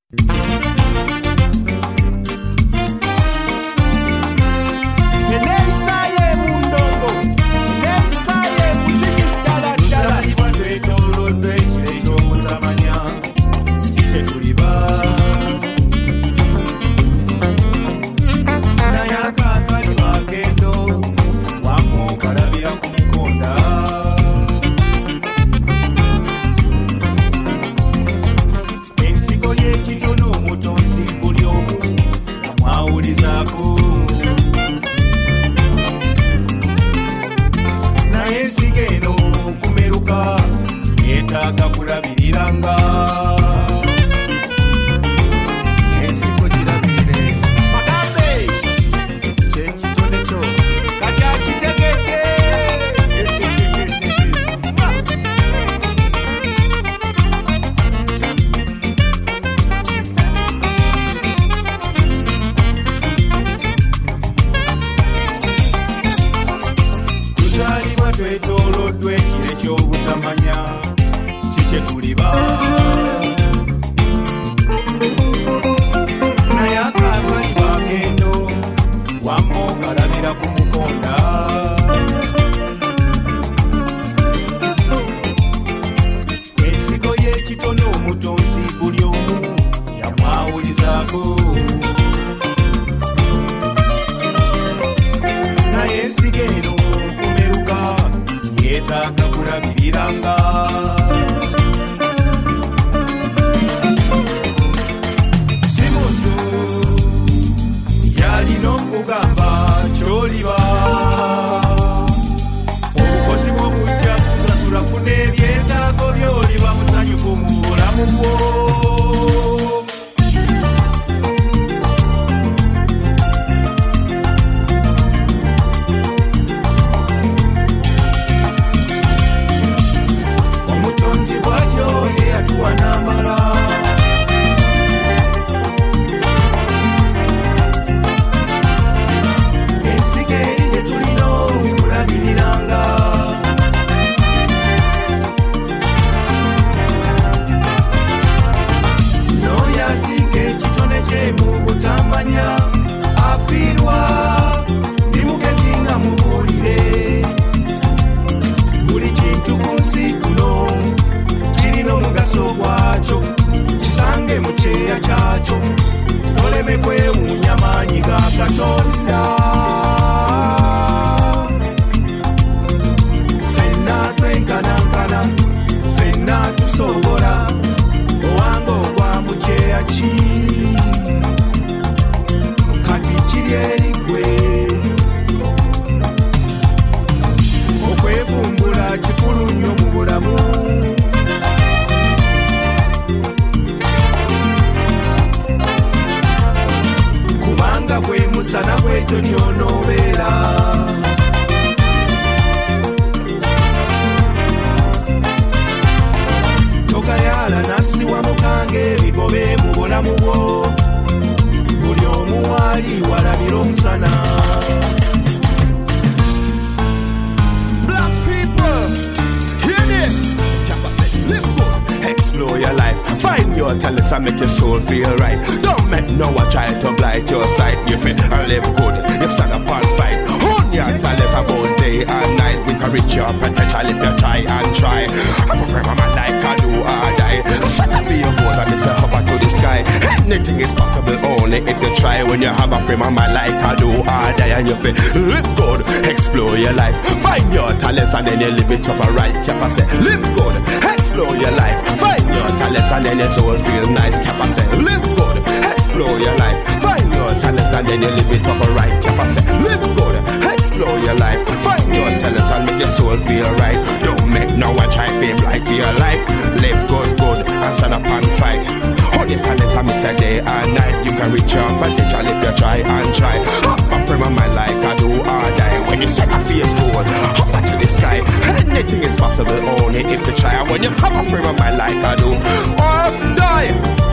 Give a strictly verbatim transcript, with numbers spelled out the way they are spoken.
And then you live it up alright, Kappa say, live good, explore your life. Find your talents and then your soul feel nice, Kappa say, live good, explore your life. Find your talents and then you live it up alright, Kappa say, live good, explore your life. Find your talents and make your soul feel right. Don't make no one try to blight for your life. Live good, good, and stand up and fight. All your talents I miss a day and night. You can reach your potential if you try and try. Hop a frame of mind like I do or die. When you set a face goal, hop to the sky. Anything is possible only if you try. When you have a frame of mind like I do or die.